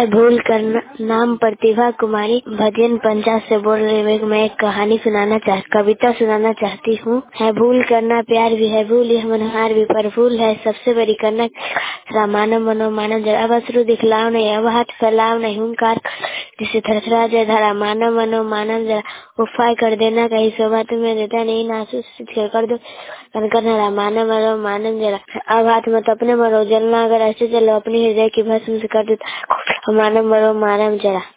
है भूल करना। नाम प्रतिभा कुमारी, भजन पंचायत से बोल रही हूँ। मैं एक कहानी कविता सुनाना चाहती हूँ। है भूल करना प्यार भी है भूल, यह मनहार भी पर भूल है सबसे बड़ी करना। मानव मनो मानव जरा, अब अश्रु दिखलाओ नहीं, अब हाथ फैलाओ नहीं, हुंकार जिसे थरथरा जाए धरा। मानव मनो मानव जरा, उपाय कर देना कहीं शोभा तुम्हें देता नहीं, नासूस कर दो करना। मानव मरो मानव जरा, अब हाथ मत अपने मरो, जलना अगर ऐसे चलो अपनी हृदय की भस्म से कर दो। मानव मरो मानव जरा।